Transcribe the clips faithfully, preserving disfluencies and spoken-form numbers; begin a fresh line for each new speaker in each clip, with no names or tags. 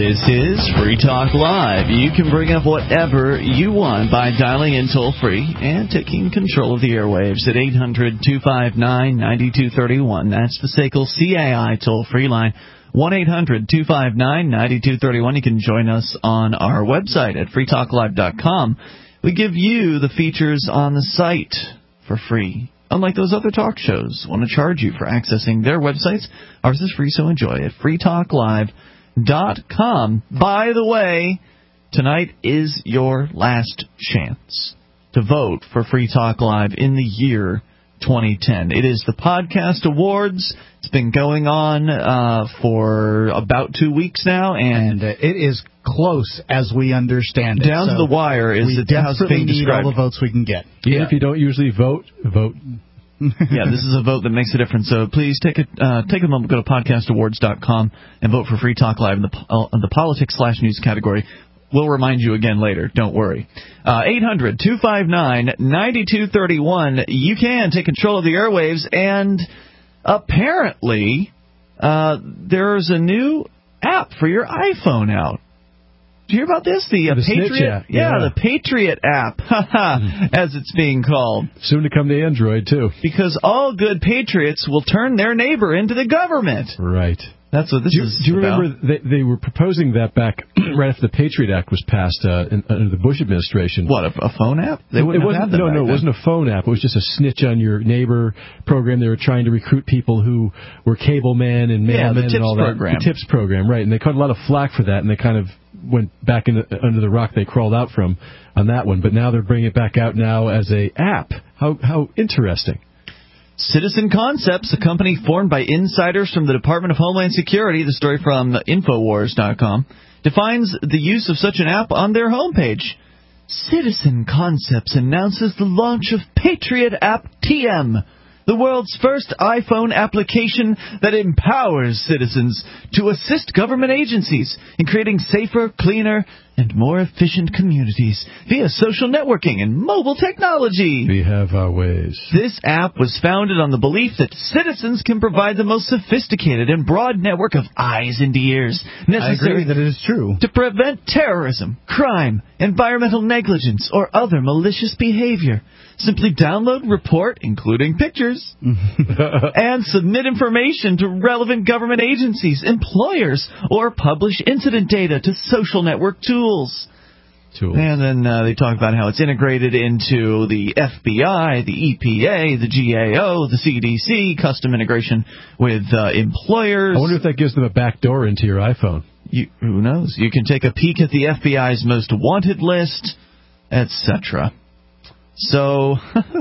This is Free Talk Live. You can bring up whatever you want by dialing in toll-free and taking control of the airwaves at eight hundred two five nine nine two three one. That's the S A C L C A I toll-free line, one eight hundred two five nine nine two three one. You can join us on our website at free talk live dot com. We give you the features on the site for free. Unlike those other talk shows, want to charge you for accessing their websites. Ours is free, so enjoy it. free talk live dot com. By the way, tonight is your last chance to vote for Free Talk Live in the year twenty ten. It is the Podcast Awards. It's been going on uh, for about two weeks now, and,
and uh, it is close as we understand it.
Down
so
to the wire is
we
the
desperately need
described.
all the votes we can get.
Even
yeah.
if you don't usually vote, vote.
Yeah, this is a vote that makes a difference. So please take a uh, take a moment, go to podcast awards dot com and vote for Free Talk Live in the uh, in the politics slash news category. We'll remind you again later. Don't worry. Uh, eight hundred two five nine nine two three one. You can take control of the airwaves, and apparently uh, there's a new app for your iPhone out. Did you hear about this? The, uh,
the
Patriot,
app,
yeah,
yeah,
the Patriot app, as it's being called.
Soon to come to Android too.
Because all good patriots will turn their neighbor into the government.
Right.
That's what this
do you,
is
Do you
about.
remember they, they were proposing that back right after the Patriot Act was passed uh, in, under the Bush administration?
What, a, a phone app? They wouldn't
it wasn't,
have had that
no,
back
no,
then.
it wasn't a phone app. It was just a snitch on your neighbor program. They were trying to recruit people who were cable men and
Yeah,
mailmen
the tips
and all that.
program.
The tips program, right? And they caught a lot of flack for that, and they kind of went back into, under the rock they crawled out from on that one. But now they're bringing it back out now as a app. How how interesting.
Citizen Concepts, a company formed by insiders from the Department of Homeland Security, the story from Infowars dot com, defines the use of such an app on their homepage. Citizen Concepts announces the launch of Patriot App T M, the world's first iPhone application that empowers citizens to assist government agencies in creating safer, cleaner, and more efficient communities via social networking and mobile technology.
We have our ways.
This app was founded on the belief that citizens can provide the most sophisticated and broad network of eyes and ears necessary
I agree that it is true.
to prevent terrorism, crime, environmental negligence, or other malicious behavior. Simply download, report, including pictures, and submit information to relevant government agencies, employers, or publish incident data to social network tools.
Tools.
And then uh, they talk about how it's integrated into the F B I, the E P A, the G A O, the C D C, custom integration with uh, employers.
I wonder if that gives them a back door into your iPhone.
You, who knows? You can take a peek at the F B I's most wanted list, et cetera. So,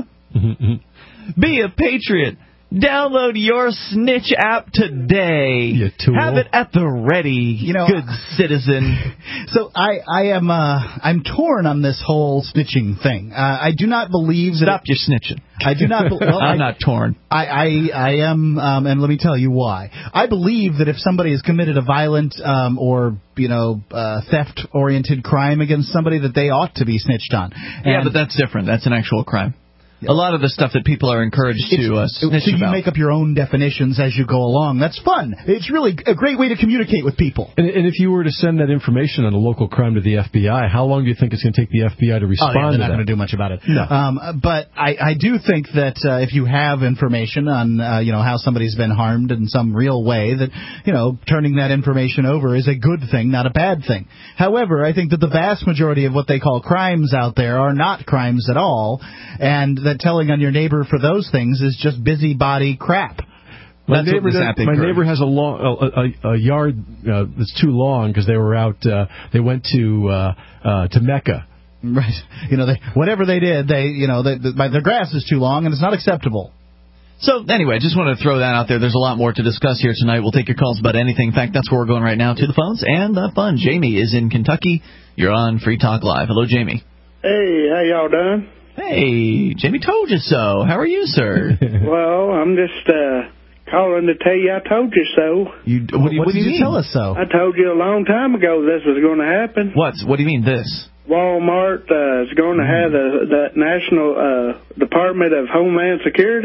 be a patriot. Download your Snitch app today.
You tool.
Have it at the ready,
You know,
good citizen.
So I, I am uh, I'm torn on this whole snitching thing. Uh, I do not believe that
Stop your snitching.
I do not. Be- well,
I'm
I,
not torn.
I, I, I am, um, and let me tell you why. I believe that if somebody has committed a violent um, or you know uh, theft-oriented crime against somebody, that they ought to be snitched on. And
Yeah, but that's different. That's an actual crime. A lot of the stuff that people are encouraged to uh, snitch
so you
about.
make up your own definitions as you go along. That's fun. It's really a great way to communicate with people.
And, and if you were to send that information on a local crime to the F B I, how long do you think it's going to take the F B I to respond
Oh, yeah, they're
to
not
that?
going to do much about it.
No.
Um, but I, I do think that uh, if you have information on, uh, you know, how somebody's been harmed in some real way, that, you know, turning that information over is a good thing, not a bad thing. However, I think that the vast majority of what they call crimes out there are not crimes at all, and that telling on your neighbor for those things is just busybody crap.
My
That's what
neighbor,
this
does,
app
my
encourages.
neighbor has a long a, a, a yard uh, that's too long because they were out. Uh, they went to uh, uh, to Mecca.
Right. You know, they, whatever they did, they, you know, they, the, their grass is too long and it's not acceptable.
So, anyway, just wanted to throw that out there. There's a lot more to discuss here tonight. We'll take your calls about anything. In fact, that's where we're going right now, to the phones and the fun. Jamie is in Kentucky. You're on Free Talk Live. Hello, Jamie.
Hey, how y'all doing?
Hey, Jamie told you so. How are you, sir?
Well, I'm just uh, calling to tell you I told you so.
You, what do you,
what
what do
did
you
you
mean?
tell us so?
I told you a long time ago this was going to happen.
What? What do you mean this?
Walmart uh, is going to have the, the National uh, Department of Homeland Security.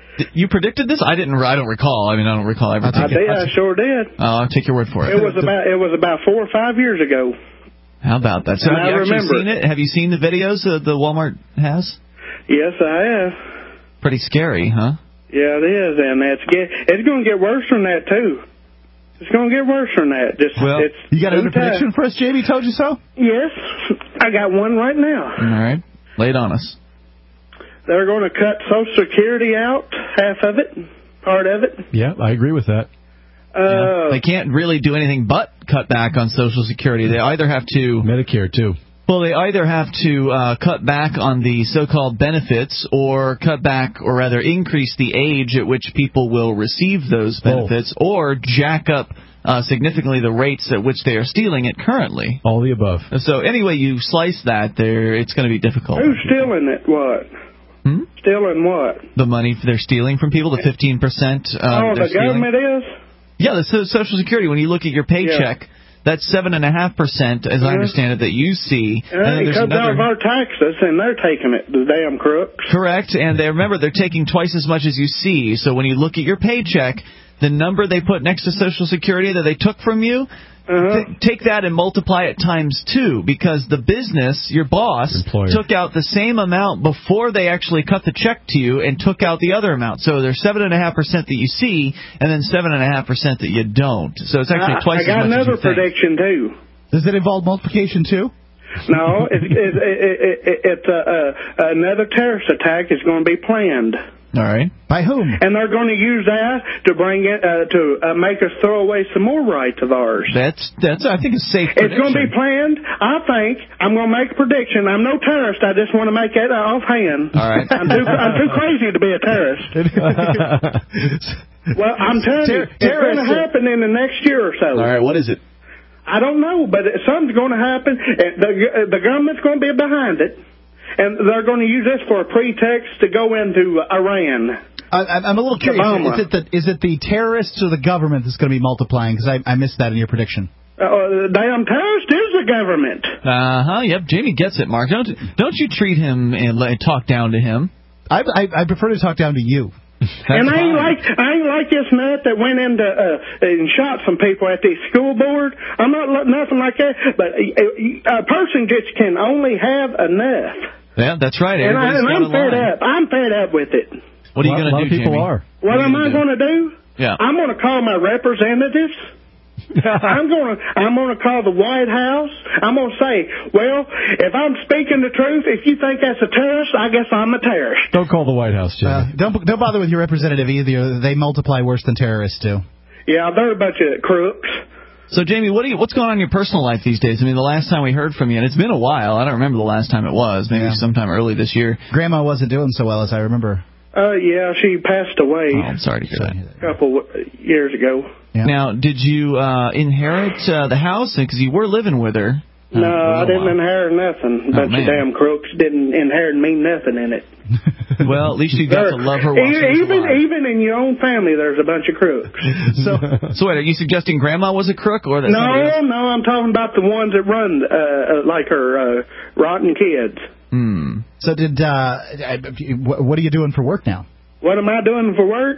You predicted this? I didn't. I don't recall. I mean, I don't recall everything.
I did. I sure did.
Oh, I'll take your word for it.
It was about. It was about four or five years ago.
How about that? So
And
have
I
you actually
remember.
seen it? Have you seen the videos that the Walmart has?
Yes, I have.
Pretty scary, huh?
Yeah, it is, and it's get. It's going to get worse than that too. It's going to get worse than that. Just
Well,
it's
You got another
too tough.
prediction for us, Jamie? Told you so?
Yes, I got one right now.
All right. Lay it on us.
They're going to cut Social Security out, half of it, part of it.
Yeah, I agree with that.
Uh,
They can't really do anything but cut back on Social Security. They either have to...
Medicare, too.
Well, they either have to uh, cut back on the so-called benefits or cut back, or rather increase the age at which people will receive those benefits, or jack up uh, significantly the rates at which they are stealing it currently.
All the above.
So anyway you slice that, there it's going to be difficult.
Who's stealing it? What?
Hmm?
Stealing what?
The money they're stealing from people, the fifteen percent uh,
oh,
they're
the
stealing.
government is?
Yeah, the so- Social Security, when you look at your paycheck, that's seven point five percent, as I
Yeah.
understand it, that you see.
Uh,
and then
it
there's
comes out
another...
of our taxes, and they're taking it, the damn crooks.
Correct, and they remember they're taking twice as much as you see. So when you look at your paycheck, the number they put next to Social Security that they took from you,
Uh-huh.
t- take that and multiply it times two, because the business, your boss,
Employer.
took out the same amount before they actually cut the check to you and took out the other amount. So there's seven point five percent that you see, and then seven point five percent that you don't. So it's actually
I,
twice
I got
as much
another
as you think.
prediction, too.
Does it involve multiplication, too?
No, it's, it's, it, it, it's uh, uh, another terrorist attack is going to be planned.
All right.
By whom?
And they're going to use that to bring it uh, to uh, make us throw away some more rights of ours.
That's that's I think a safe
It's going to be
prediction.
planned. I think I'm going to make a prediction. I'm no terrorist. I just want to make it offhand.
All right.
I'm too I'm too crazy to be a terrorist. Well, I'm telling
Ter-
you, it's going to
terrorist-
happen in the next year or so.
All right, what is it?
I don't know, but it- something's going to happen. And the the government's going to be behind it, and they're going to use this for a pretext to go into Iran.
I, I'm a little curious.
Obama.
Is it, the, is it the terrorists or the government that's going to be multiplying? Because I, I missed that in your prediction.
Uh, the damn terrorist is the government.
Uh huh. Yep. Jamie gets it, Mark. Don't don't you treat him and let, talk down to him.
I, I, I prefer to talk down to you.
That's
and I ain't
fine.
like I ain't like this nut that went into uh, and shot some people at the school board. I'm not li- nothing like that. But a, a person just can only have enough.
Yeah, that's right.
And, I,
Everybody's
and
got
I'm
a
fed
line.
up. I'm fed up with it.
What are you
A lot-
going
a lot
to
of
do,
people
Jamie?
are.
What,
What are
am
you
I
gonna
going to do?
Yeah.
I'm going to call my representatives. I'm going to I'm going to call the White House. I'm going to say, well, if I'm speaking the truth, if you think that's a terrorist, I guess I'm a terrorist.
Don't call the White House, Jimmy.
Uh, don't don't bother with your representative either. They multiply worse than terrorists do.
Yeah, they're a bunch of crooks.
So, Jamie, what do you, what's going on in your personal life these days? I mean, the last time we heard from you, and it's been a while. I don't remember the last time it was. Maybe
Yeah.
sometime early this year.
Grandma wasn't doing so well as I remember.
Uh, yeah, she passed away
Oh, I'm sorry to hear that.
a couple years ago.
Yeah.
Now, did you uh, inherit uh, the house? Because you were living with her. uh,
No,
for a
I
little
didn't
while.
inherit nothing. A
Oh,
bunch
man.
of damn crooks didn't inherit me nothing in it.
Well, at least you got
There-
to love her while she was
even
alive.
even in your own family, there's a bunch of crooks.
So
So, wait, are you suggesting Grandma was a crook, or that somebody else?
No, no, I'm talking about the ones that run uh, uh, like her uh, rotten kids.
Hmm.
so did uh, I- wh- what are you doing for work now?
What am I doing for work?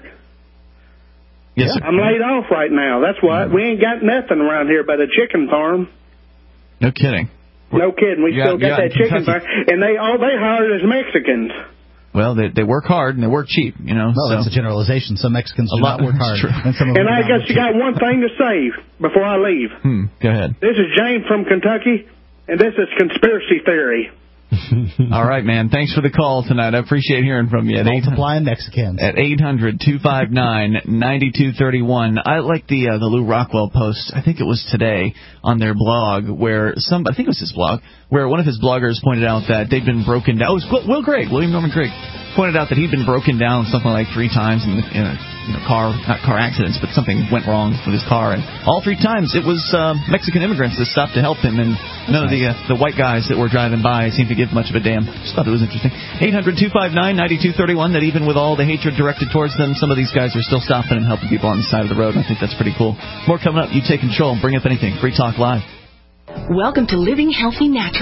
Yes, sir.
I'm laid off right now. That's what. We ain't got nothing around here but a chicken farm.
No kidding.
No kidding. We
You
still
got-
got,
you
that
got
chicken farm,
Kentucky.
and they all they hired is Mexicans.
Well, they they work hard and they work cheap, you know.
Well,
so.
that's a generalization. Some Mexicans
A
do
lot-
not work
that's
hard.
true.
And, some of
And
them
I
do not
guess
work
you
cheap.
got one thing to say before I leave.
Hmm. Go ahead.
This is James from Kentucky, and this is conspiracy theory.
All right, man. Thanks for the call tonight. I appreciate hearing from you. At eight
Multiplying Mexicans.
At eight hundred two five nine nine two three one. I like the uh, the Lou Rockwell post. I think it was today on their blog where some I think it was his blog where one of his bloggers pointed out that they'd been broken down. Oh, it was Will Gregg, William Norman Gregg, pointed out that he'd been broken down something like three times in, in a you know, car not car accidents, but something went wrong with his car, and all three times it was uh, Mexican immigrants that stopped to help him, and none of the uh, the white guys that were driving by seemed to give much of a damn. Just thought it was interesting. eight hundred two five nine nine two three one. That even with all the hatred directed towards them, some of these guys are still stopping and helping people on the side of the road. And I think that's pretty cool. More coming up. You take control. Bring up anything. Free Talk Live.
Welcome to Living Healthy Naturally,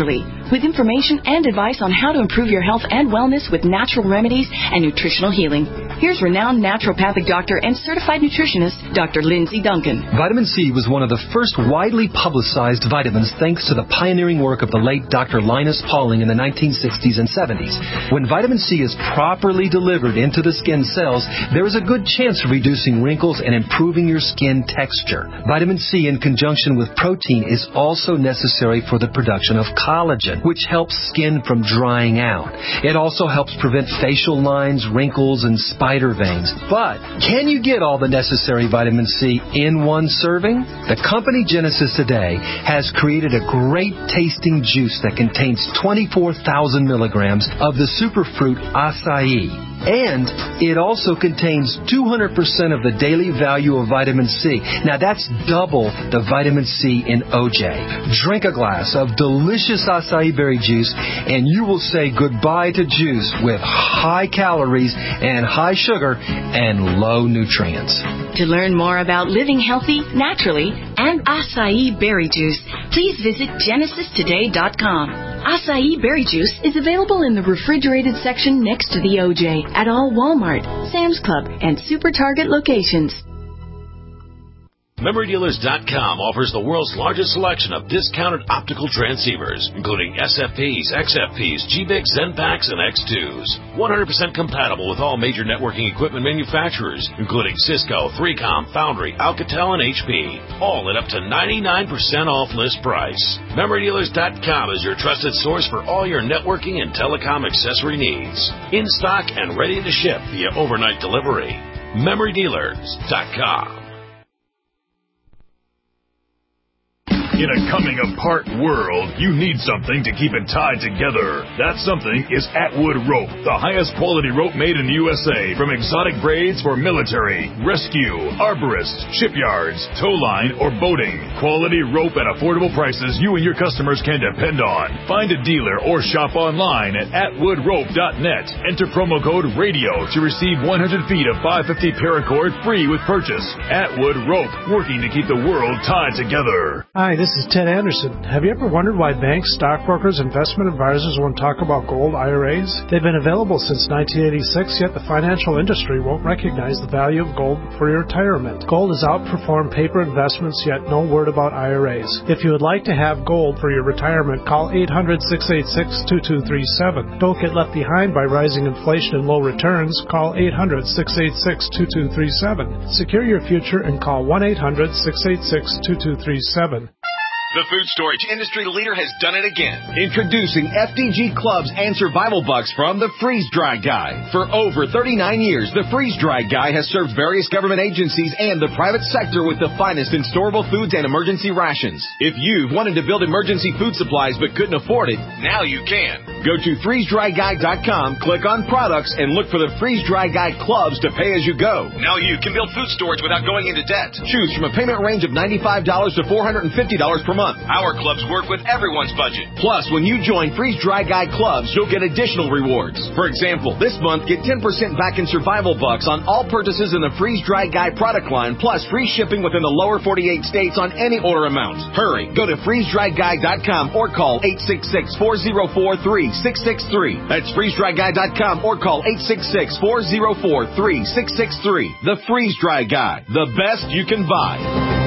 with information and advice on how to improve your health and wellness with natural remedies and nutritional healing. Here's renowned naturopathic doctor and certified nutritionist, Doctor Lindsay Duncan.
Vitamin C was one of the first widely publicized vitamins thanks to the pioneering work of the late Doctor Linus Pauling in the nineteen sixties and seventies. When vitamin C is properly delivered into the skin cells, there is a good chance of reducing wrinkles and improving your skin texture. Vitamin C in conjunction with protein is also necessary for the production of collagen, which helps skin from drying out. It also helps prevent facial lines, wrinkles, and spider veins. But can you get all the necessary vitamin C in one serving? The company Genesis today has created a great tasting juice that contains twenty-four thousand milligrams of the superfruit acai. And it also contains two hundred percent of the daily value of vitamin C. Now that's double the vitamin C in O J. Drink a glass of delicious acai berry juice and you will say goodbye to juice with high calories and high sugar and low nutrients.
To learn more about living healthy, naturally, and acai berry juice, please visit genesis today dot com. Acai berry juice is available in the refrigerated section next to the O J at all Walmart, Sam's Club, and Super Target locations.
Memory Dealers dot com offers the world's largest selection of discounted optical transceivers, including S F Ps, X F Ps, G B I Cs, ZenPaks, and X twos. one hundred percent compatible with all major networking equipment manufacturers, including Cisco, three com, Foundry, Alcatel, and H P. All at up to ninety-nine percent off list price. Memory Dealers dot com is your trusted source for all your networking and telecom accessory needs. In stock and ready to ship via overnight delivery. Memory Dealers dot com.
In a coming-apart world, you need something to keep it tied together. That something is Atwood Rope, the highest quality rope made in the U S A, from exotic braids for military, rescue, arborists, shipyards, tow line, or boating. Quality rope at affordable prices you and your customers can depend on. Find a dealer or shop online at atwood rope dot net. Enter promo code RADIO to receive one hundred feet of five fifty paracord free with purchase. Atwood Rope, working to keep the world tied together.
Hi, this is Ted Anderson. Have you ever wondered why banks, stockbrokers, investment advisors won't talk about gold I R As? They've been available since nineteen eighty-six, yet the financial industry won't recognize the value of gold for your retirement. Gold has outperformed paper investments, yet no word about I R As. If you would like to have gold for your retirement, call eight hundred, six eight six, two two three seven. Don't get left behind by rising inflation and low returns. Call eight hundred, six eight six, two two three seven. Secure your future and call one eight hundred, six eight six, two two three seven.
The food storage industry leader has done it again. Introducing F D G Clubs and Survival Bucks from the Freeze Dry Guy. For over thirty-nine years, the Freeze Dry Guy has served various government agencies and the private sector with the finest in storable foods and emergency rations. If you've wanted to build emergency food supplies but couldn't afford it, now you can. Go to freeze dry guy dot com, click on products, and look for the Freeze Dry Guy Clubs to pay as you go. Now you can build food storage without going into debt. Choose from a payment range of ninety-five dollars to four hundred fifty dollars per month. Our clubs work with everyone's budget. Plus, when you join Freeze Dry Guy Clubs, you'll get additional rewards. For example, this month, get ten percent back in Survival Bucks on all purchases in the Freeze Dry Guy product line, plus free shipping within the lower forty-eight states on any order amount. Hurry, go to freeze dry guy dot com or call eight six six, four zero four, three six six three. That's freeze dry guy dot com or call eight six six, four zero four, three six six three. The Freeze Dry Guy, the best you can buy.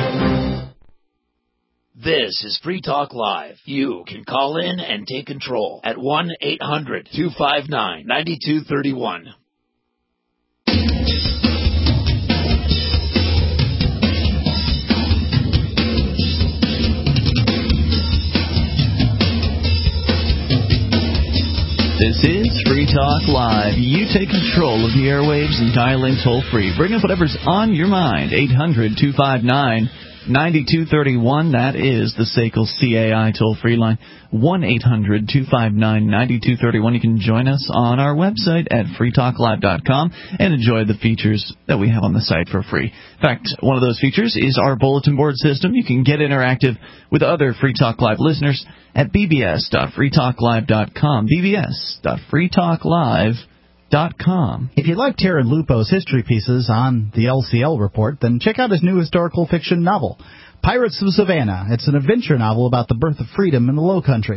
This is Free Talk Live. You can call in and take control at one eight hundred, two five nine, nine two three one.
This is Free Talk Live. You take control of the airwaves and dial in toll free. Bring up whatever's on your mind. eight hundred, two five nine, nine two three one. That is the S A C L C A I toll-free line. one eight hundred, two five nine, nine two three one. You can join us on our website at free talk live dot com and enjoy the features that we have on the site for free. In fact, one of those features is our bulletin board system. You can get interactive with other Free Talk Live listeners at b b s dot free talk live dot com. b b s dot free talk live dot com.
If you like Terran Lupo's history pieces on the L C L Report, then check out his new historical fiction novel, Pirates of Savannah. It's an adventure novel about the birth of freedom in the Low Country.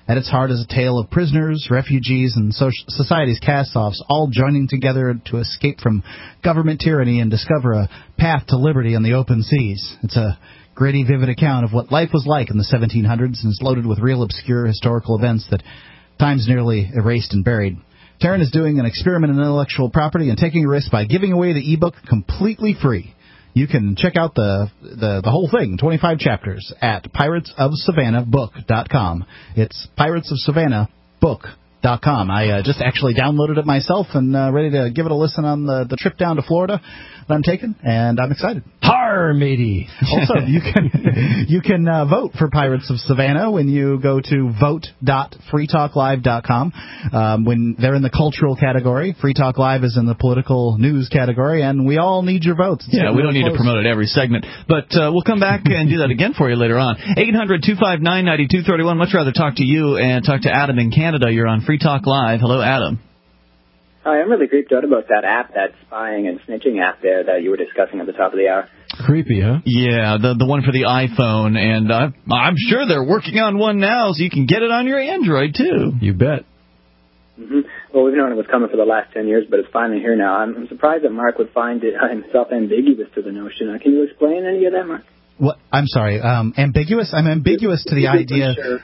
At its heart is a tale of prisoners, refugees, and so- society's cast-offs all joining together to escape from government tyranny and discover a path to liberty on the open seas. It's a gritty, vivid account of what life was like in the seventeen hundreds and is loaded with real obscure historical events that time's nearly erased and buried. Taryn is doing an experiment in intellectual property and taking a risk by giving away the ebook completely free. You can check out the, the the whole thing, twenty-five chapters, at pirates of savannah book dot com. It's pirates of savannah book dot com. I uh, just actually downloaded it myself and uh, ready to give it a listen on the, the trip down to Florida that I'm taking, and I'm excited.
Har, matey!
Also, you can you can uh, vote for Pirates of Savannah when you go to vote dot free talk live dot com. Um, when they're in the cultural category, Free Talk Live is in the political news category, and we all need your votes. It's
yeah, we don't need close. to promote it every segment, but uh, we'll come back and do that again for you later on. eight hundred two five nine nine two three one. Much rather talk to you and talk to Adam in Canada. You're on Free Talk Live. Hello, Adam.
Hi, I'm really creeped out about that app, that spying and snitching app there that you were discussing at the top of the hour.
Creepy, huh?
Yeah, the the one for the iPhone, and uh, I'm sure they're working on one now, so you can get it on your Android, too.
You bet.
Mm-hmm. Well, we've known it was coming for the last ten years, but it's finally here now. I'm, I'm surprised that Mark would find it himself ambiguous to the notion. Uh, can you explain any of that, Mark?
What? I'm sorry, um, ambiguous? I'm ambiguous to the idea...
Sure.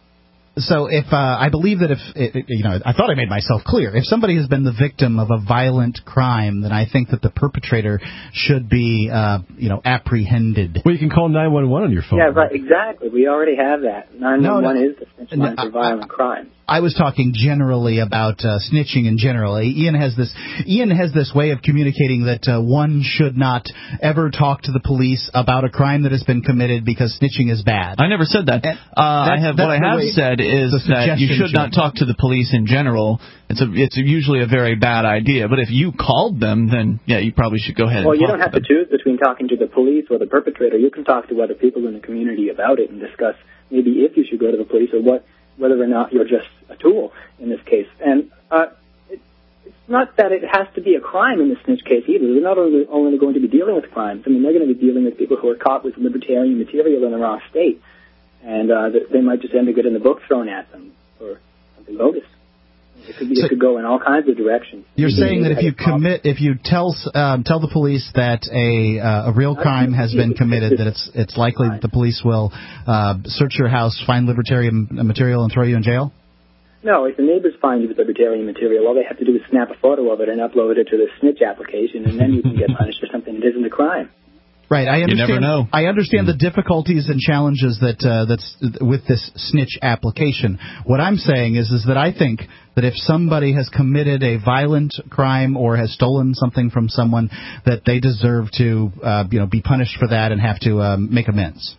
So if uh, I believe that if, it, you know, I thought I made myself clear. If somebody has been the victim of a violent crime, then I think that the perpetrator should be, uh, you know, apprehended.
Well, you can call nine one one on your phone.
Yeah, right, exactly. We already have that. nine one one no, no, is the snitch line no, for violent crimes.
I was talking generally about uh, snitching in general. Ian has this Ian has this way of communicating that uh, one should not ever talk to the police about a crime that has been committed because snitching is bad.
I never said that. Uh, I have what I have said is that you should not talk to the police in general. It's a it's usually a very bad idea. But if you called them, then yeah, you probably should go ahead.
Well,
and
you
talk
don't have
to,
to choose between talking to the police or the perpetrator. You can talk to other people in the community about it and discuss maybe if you should go to the police or what. Whether or not you're just a tool in this case. And uh, it, it's not that it has to be a crime in the snitch case either. They're not only, only going to be dealing with crimes. I mean, they're going to be dealing with people who are caught with libertarian material in the wrong state. And uh, they might just end up getting the book thrown at them or something bogus. It could, be, so, it could go in all kinds of directions.
You're saying that if you commit, if you tell um, tell the police that a uh, a real crime has been committed, that it's it's likely that the police will uh, search your house, find libertarian material, and throw you in jail?
No, if the neighbors find you with libertarian material, all they have to do is snap a photo of it and upload it to the snitch application, and then you can get punished for something that isn't a crime.
Right, I understand.
You never know.
I understand the difficulties and challenges that uh, that's with this snitch application. What I'm saying is, is that I think that if somebody has committed a violent crime or has stolen something from someone, that they deserve to, uh, you know, be punished for that and have to um, make amends.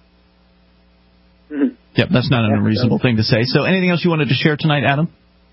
Mm-hmm.
Yep, that's not an unreasonable thing to say. So, anything else you wanted to share tonight, Adam?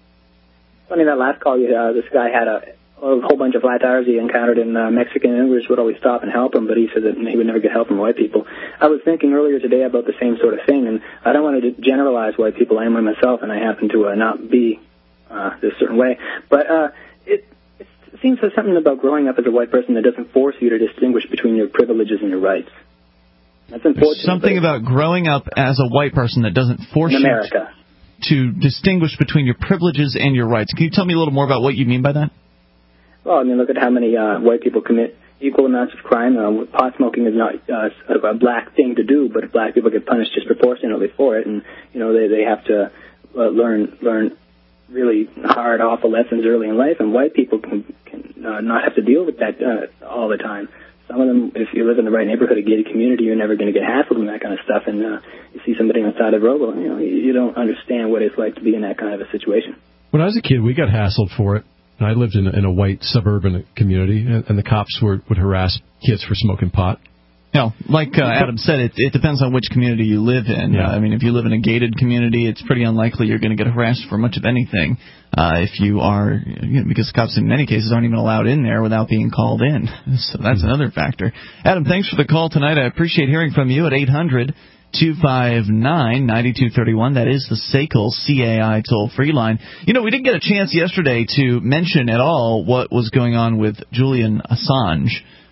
Funny, that last call, you, uh, this guy had a. a whole bunch of flat tires he encountered in uh, Mexican English would always stop and help him, but he said that he would never get help from white people. I was thinking earlier today about the same sort of thing, and I don't want to generalize white people. I am one myself, and I happen to uh, not be uh, this certain way. But uh, it, it seems there's something about growing up as a white person that doesn't force you to distinguish between your privileges and your rights. That's unfortunate.
There's something about growing up as a white person that doesn't force
in
you
America.
to distinguish between your privileges and your rights. Can you tell me a little more about what you mean by that?
Well, I mean, look at how many uh, white people commit equal amounts of crime. Uh, pot smoking is not uh, sort of a black thing to do, but black people get punished disproportionately for it, and you know they they have to uh, learn learn really hard, awful lessons early in life, and white people can can uh, not have to deal with that uh, all the time. Some of them, if you live in the right neighborhood, a gated community, you're never going to get hassled and that kind of stuff. And uh, you see somebody on the side of the road, well, you know, you don't understand what it's like to be in that kind of a situation.
When I was a kid, we got hassled for it. And I lived in a, in a white suburban community, and, and the cops were, would harass kids for smoking pot.
You know, like uh, Adam said, it, it depends on which community you live in.
Yeah.
Uh, I mean, if you live in a gated community, it's pretty unlikely you're going to get harassed for much of anything. Uh, if you are, you know, because cops in many cases aren't even allowed in there without being called in. So that's another factor. Adam, thanks for the call tonight. I appreciate hearing from you at eight hundred two five nine nine two three one. That is the S A C L C A I toll-free line. You know, we didn't get a chance yesterday to mention at all what was going on with Julian Assange.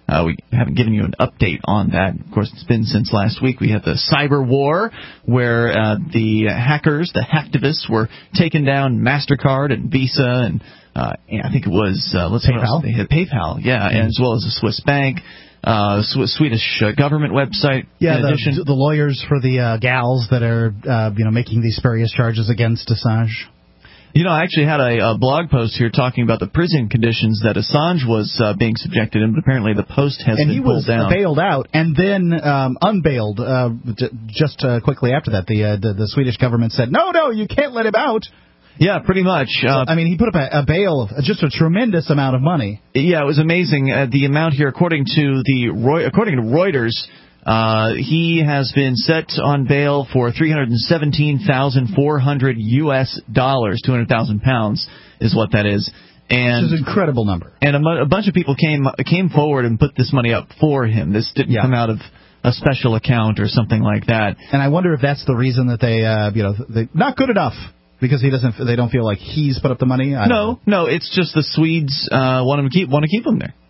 Uh, we haven't given you an update on that. Of course, it's been since last week. We had the cyber war where uh, the hackers, the hacktivists, were taking down MasterCard and Visa and uh, I think it was uh, let's
PayPal.
They had PayPal, yeah, mm-hmm. and as well as a Swiss bank. Uh, Sw- Swedish uh, government website.
Yeah,
in
the,
addition.
the lawyers for the uh, gals that are, uh, you know, making these spurious charges against Assange.
You know, I actually had a, a blog post here talking about the prison conditions that Assange was uh, being subjected in, but apparently the post has
and
been pulled down.
And he was bailed out and then um, unbailed uh, j- just uh, quickly after that. The, uh, the the Swedish government said, no, no, you can't let him out.
Yeah, pretty much. Uh,
so, I mean, he put up a, a bail of just a tremendous amount of money.
Yeah, it was amazing. Uh, the amount here, according to the Roy- according to Reuters, uh, he has been set on bail for three hundred seventeen thousand four hundred U S dollars, two hundred thousand pounds is what that is. And
this is an incredible number.
And a, a bunch of people came came forward and put this money up for him. This didn't yeah. come out of a special account or something like that.
And I wonder if that's the reason that they, uh, you know, they not good enough. Because he doesn't, they don't feel like he's put up the money. I
no, no, it's just the Swedes uh, want him to keep want to keep him there.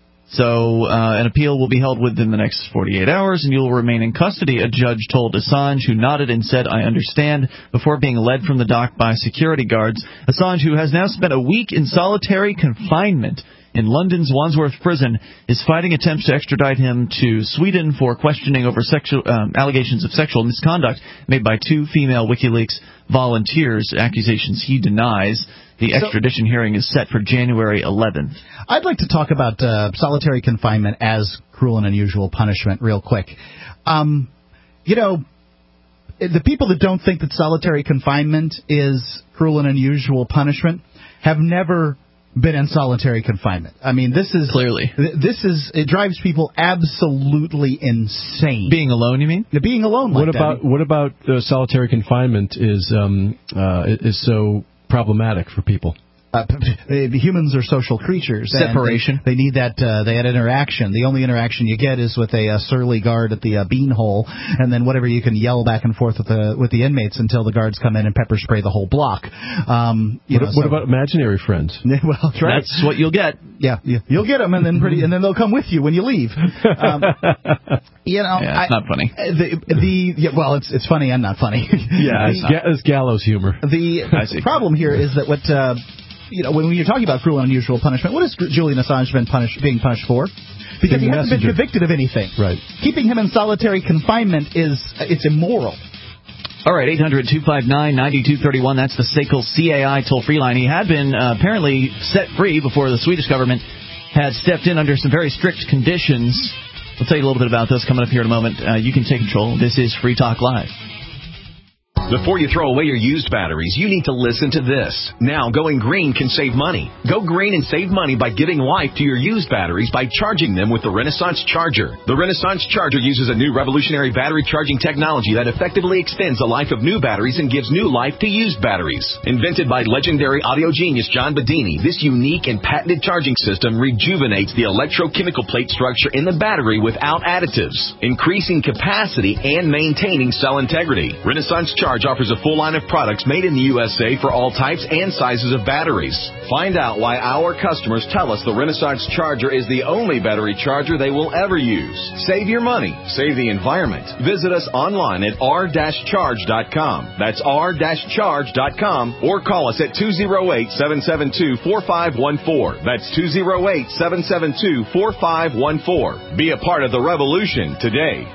So uh, an appeal will be held within the next forty-eight hours, and you will remain in custody. A judge told Assange, who nodded and said, "I understand," before being led from the dock by security guards. Assange, who has now spent a week in solitary confinement in London's Wandsworth prison, is fighting attempts to extradite him to Sweden for questioning over sexual um, allegations of sexual misconduct made by two female WikiLeaks volunteers, accusations he denies. The extradition so, hearing is set for January eleventh.
I'd like to talk about uh, solitary confinement as cruel and unusual punishment real quick. Um, you know, the people that don't think that solitary confinement is cruel and unusual punishment have never been in solitary confinement. I mean, this is
clearly
this is it drives people absolutely insane.
Being alone, you mean?
Being alone.
What
like
about
that.
what about uh, solitary confinement is um, uh, is so problematic for people?
Uh, humans are social creatures.
Separation.
They, they need that. Uh, they had interaction. The only interaction you get is with a, a surly guard at the uh, bean hole, and then whatever you can yell back and forth with the with the inmates until the guards come in and pepper spray the whole block. Um, you
what,
know,
what
so,
about imaginary friends?
Well, that's right.
That's what you'll get.
Yeah, yeah, you'll get them, and then pretty, and then they'll come with you when you leave. Um, you know,
yeah, it's
I,
not funny.
The the yeah, well, it's it's funny and not funny.
Yeah, it's, ga- it's gallows humor.
The problem here is that what. Uh, You know, when you're talking about cruel and unusual punishment, what has Julian Assange been punished, being punished for? Because he hasn't been convicted of anything.
Right.
Keeping him in solitary confinement is it's immoral.
All right, eight hundred two five nine nine two three one. That's the S A C L C A I toll-free line. He had been uh, apparently set free before the Swedish government had stepped in under some very strict conditions. We'll tell you a little bit about this coming up here in a moment. Uh, you can take control. This is Free Talk Live.
Before you throw away your used batteries, you need to listen to this. Now, going green can save money. Go green and save money by giving life to your used batteries by charging them with the Renaissance Charger. The Renaissance Charger uses a new revolutionary battery charging technology that effectively extends the life of new batteries and gives new life to used batteries. Invented by legendary audio genius John Bedini, this unique and patented charging system rejuvenates the electrochemical plate structure in the battery without additives, increasing capacity and maintaining cell integrity. Renaissance Charger offers a full line of products made in the U S A for all types and sizes of batteries. Find out why our customers tell us the Renaissance Charger is the only battery charger they will ever use. Save your money. Save the environment. Visit us online at r dash charge dot com. That's r dash charge dot com or call us at two oh eight, seven seven two, four five one four. That's two oh eight, seven seven two, four five one four. Be a part of the revolution today.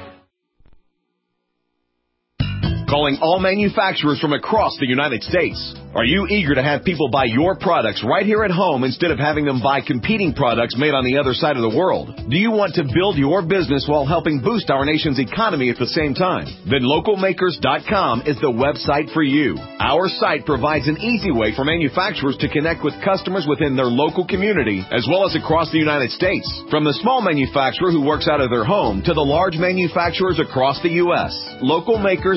Calling all manufacturers from across the United States. Are you eager to have people buy your products right here at home instead of having them buy competing products made on the other side of the world? Do you want to build your business while helping boost our nation's economy at the same time? Then local makers dot com is the website for you. Our site provides an easy way for manufacturers to connect with customers within their local community as well as across the United States. From the small manufacturer who works out of their home to the large manufacturers across the U S. local makers dot com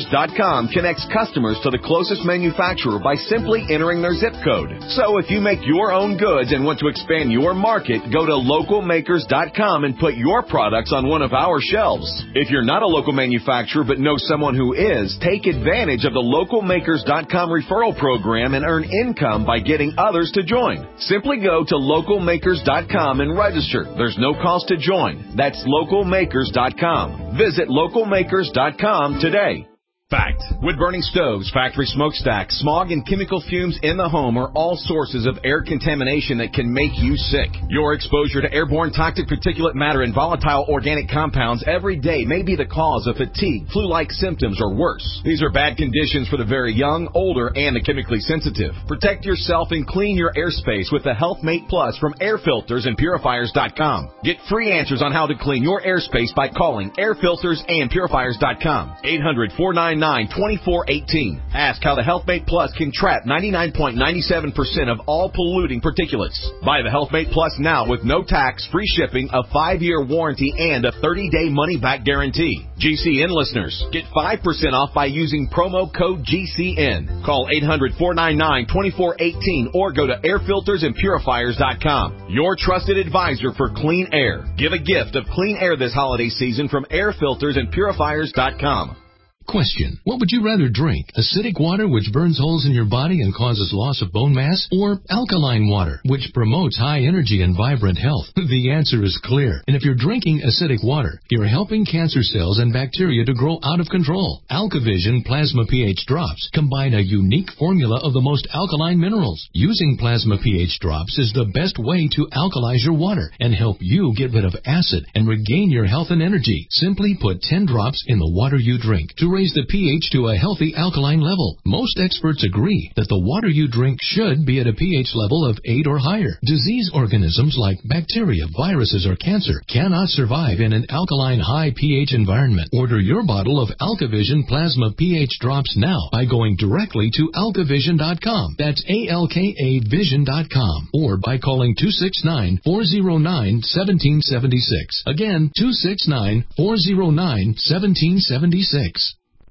com connects customers to the closest manufacturer by simply entering their zip code. So if you make your own goods and want to expand your market, go to local makers dot com and put your products on one of our shelves. If you're not a local manufacturer but know someone who is, take advantage of the local makers dot com referral program and earn income by getting others to join. Simply go to local makers dot com and register. There's no cost to join. That's local makers dot com. Visit local makers dot com today. Fact. Wood-burning stoves, factory smokestacks, smog, and chemical fumes in the home are all sources of air contamination that can make you sick. Your exposure to airborne toxic particulate matter and volatile organic compounds every day may be the cause of fatigue, flu-like symptoms, or worse. These are bad conditions for the very young, older, and the chemically sensitive. Protect yourself and clean your airspace with the HealthMate Plus from air filters and purifiers dot com. Get free answers on how to clean your airspace by calling air filters and purifiers dot com. eight hundred, four nine nine, two four one eight. Ask how the HealthMate Plus can trap ninety-nine point nine seven percent of all polluting particulates. Buy the HealthMate Plus now with no tax, free shipping, a five-year warranty, and a thirty-day money-back guarantee. G C N listeners, get five percent off by using promo code G C N. Call eight hundred, four nine nine, two four one eight or go to air filters and purifiers dot com. Your trusted advisor for clean air. Give a gift of clean air this holiday season from air filters and purifiers dot com.
Question. What would you rather drink? Acidic water, which burns holes in your body and causes loss of bone mass? Or alkaline water, which promotes high energy and vibrant health? The answer is clear. And if you're drinking acidic water, you're helping cancer cells and bacteria to grow out of control. AlkaVision Plasma pH Drops combine a unique formula of the most alkaline minerals. Using Plasma pH Drops is the best way to alkalize your water and help you get rid of acid and regain your health and energy. Simply put ten drops in the water you drink to raise the pH to a healthy alkaline level. Most experts agree that the water you drink should be at a pH level of eight or higher. Disease organisms like bacteria, viruses, or cancer cannot survive in an alkaline high pH environment. Order your bottle of AlkaVision Plasma pH Drops now by going directly to alka vision dot com. That's A L K A vision dot com. Or by calling two six nine, four zero nine, one seven seven six. Again, two six nine, four zero nine, one seven seven six.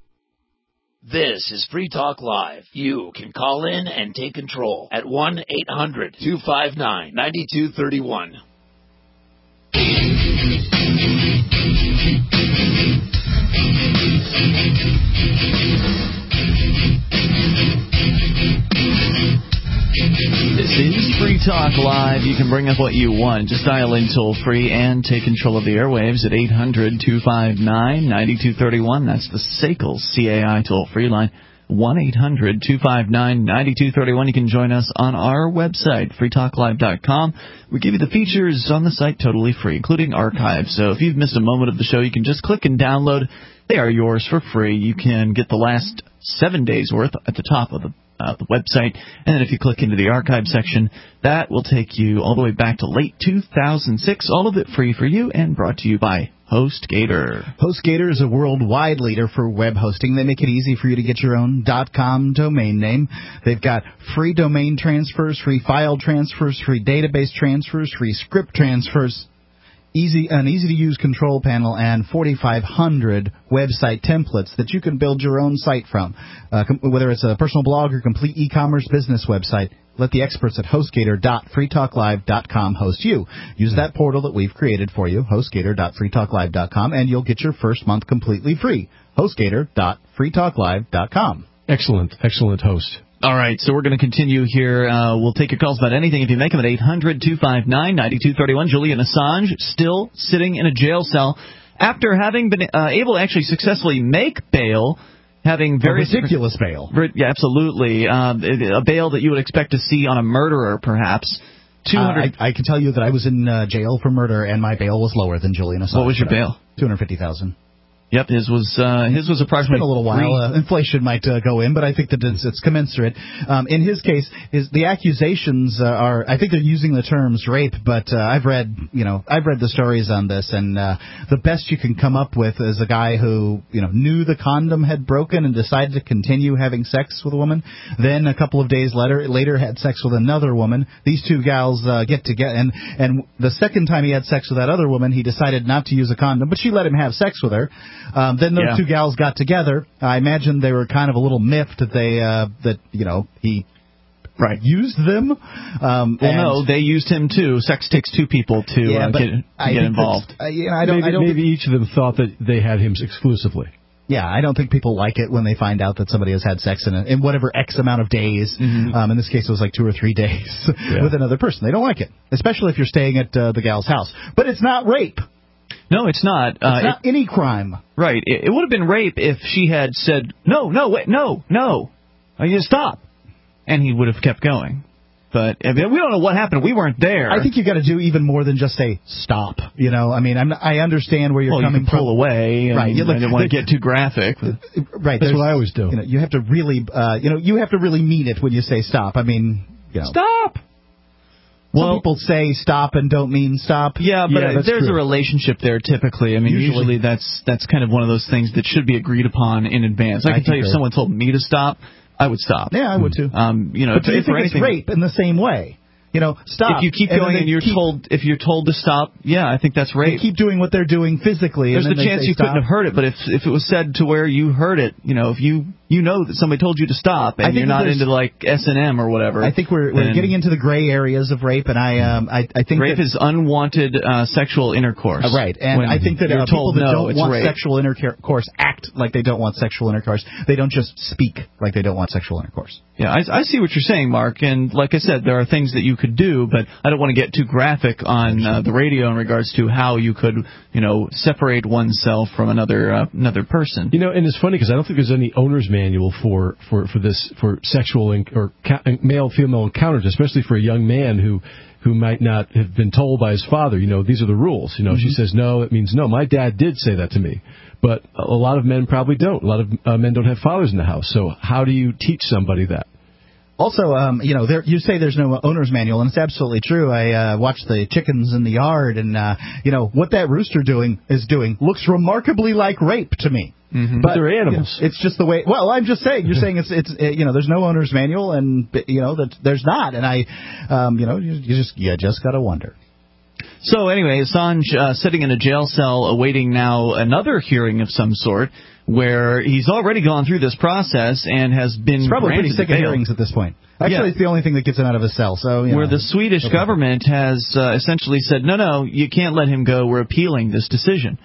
This is Free Talk Live. You can call in and take control at one eight hundred, two five nine, nine two three one.
This is Free Talk Live. You can bring up what you want. Just dial in toll free and take control of the airwaves at eight hundred, two five nine, nine two three one. That's the S A C L C A I toll free line. one eight hundred, two five nine, nine two three one. You can join us on our website, free talk live dot com. We give you the features on the site totally free, including archives. So if you've missed a moment of the show, you can just click and download. They are yours for free. You can get the last seven days' worth at the top of the Uh, the website, and then if you click into the archive section, that will take you all the way back to late two thousand six, all of it free for you and brought to you by HostGator.
HostGator is a worldwide leader for web hosting. They make it easy for you to get your own .com domain name. They've got free domain transfers, free file transfers, free database transfers, free script transfers, Easy, an easy-to-use control panel, and forty-five hundred website templates that you can build your own site from. Uh, com- whether it's a personal blog or complete e-commerce business website, let the experts at HostGator dot free talk live dot com host you. Use that portal that we've created for you, HostGator dot free talk live dot com, and you'll get your first month completely free. HostGator dot free talk live dot com.
Excellent, excellent host.
All right, so we're going to continue here. Uh, we'll take your calls about anything if you make them at eight hundred, two five nine, nine two three one. Julian Assange still sitting in a jail cell after having been uh, able to actually successfully make bail, having very
a ridiculous bail.
Yeah, absolutely. Uh, a bail that you would expect to see on a murderer, perhaps.
two hundred Uh, I, I can tell you that I was in uh, jail for murder, and my bail was lower than Julian Assange.
What was your bail?
two hundred fifty thousand dollars.
Yep, his was uh, his was approximately.
It's been a little while. Uh, inflation might uh, go in, but I think that it's, it's commensurate. Um, in his case, his, the accusations uh, are. I think they're using the terms rape, but uh, I've read, you know, I've read the stories on this, and uh, the best you can come up with is a guy who, you know, knew the condom had broken and decided to continue having sex with a woman. Then a couple of days later, later had sex with another woman. These two gals uh, get together, and and the second time he had sex with that other woman, he decided not to use a condom, but she let him have sex with her. Um, then those
Yeah.
two gals got together. I imagine they were kind of a little miffed that they uh, that you know he.
Right.
Used them. Um,
well, no, they used him too. Sex takes two people to
yeah,
uh,
but
get, to
I
get involved.
Uh, you know, I don't,
maybe,
I don't
maybe each of them thought that they had him exclusively.
Yeah, I don't think people like it when they find out that somebody has had sex in, a, in whatever X amount of days.
Mm-hmm.
Um, in this case, it was like two or three days
yeah.
with another person. They don't like it, especially if you're staying at uh, the gal's house. But it's not rape.
No, it's not.
It's
uh,
not
it,
any crime.
Right. It, it would have been rape if she had said, no, no, wait, no, no, I need to stop. And he would have kept going. But I mean, we don't know what happened. We weren't there.
I think you got to do even more than just say stop. You know, I mean, I'm, I understand where you're
well,
coming
you can pull
from.
away. And,
right. You
I didn't want to get too graphic.
Right.
That's what I always do.
You know, you have to really, uh, you know, you have to really mean it when you say stop. I mean, you know,
stop.
Some
Well,
people say stop and don't mean stop.
Yeah, but
yeah,
there's
true.
a relationship there typically. I mean, usually. usually that's that's kind of one of those things that should be agreed upon in advance. I can
I
tell you, if
concur.
someone told me to stop, I would stop.
Yeah, I would too.
Um, you know,
but
if,
do you
if
think
anything,
it's rape in the same way? You know, stop.
If you keep
and
going and you're
keep,
told, if you're told to stop, yeah, I think that's rape.
They keep doing what they're doing physically.
There's
and
the
then
chance
they say
you
stop.
couldn't have heard it, but if if it was said to where you heard it, you know, if you you know that somebody told you to stop and you're not into like S and M or whatever.
I think we're we're getting into the gray areas of rape, and I um I I think
rape
that,
is unwanted uh, sexual intercourse.
Uh, right, and
when
I think that
you're
uh, people
told
that
no,
don't
it's
want
rape.
sexual intercourse act like they don't want sexual intercourse. They don't just speak like they don't want sexual intercourse.
Yeah, I, I see what you're saying, Mark. And like I said, there are things that you could do, but I don't want to get too graphic on uh, the radio in regards to how you could, you know, separate oneself from another uh, another person.
You know, and it's funny because I don't think there's any owner's manual for for for this for sexual in, or ca- male female encounters, especially for a young man who who might not have been told by his father. You know, these are the rules. You know, mm-hmm. She says no, it means no. My dad did say that to me. But a lot of men probably don't. A lot of uh, men don't have fathers in the house. So how do you teach somebody that?
Also, um, you know, there, you say there's no owner's manual, and it's absolutely true. I uh, watched the chickens in the yard, and, uh, you know, what that rooster doing is doing looks remarkably like rape to me.
Mm-hmm. But, but they're animals.
You know, it's just the way. Well, I'm just saying. You're saying it's it's uh, you know, there's no owner's manual, and you know that there's not. And I, um, you know, you, you just you just gotta wonder.
So anyway, Assange uh, sitting in a jail cell awaiting now another hearing of some sort, where he's already gone through this process and has been
He's probably pretty sick of
bail.
hearings at this point. Actually,
yeah.
It's the only thing that gets him out of his cell. So, you
where
know,
the Swedish
okay.
government has uh, essentially said, no, no, you can't let him go. We're appealing this decision.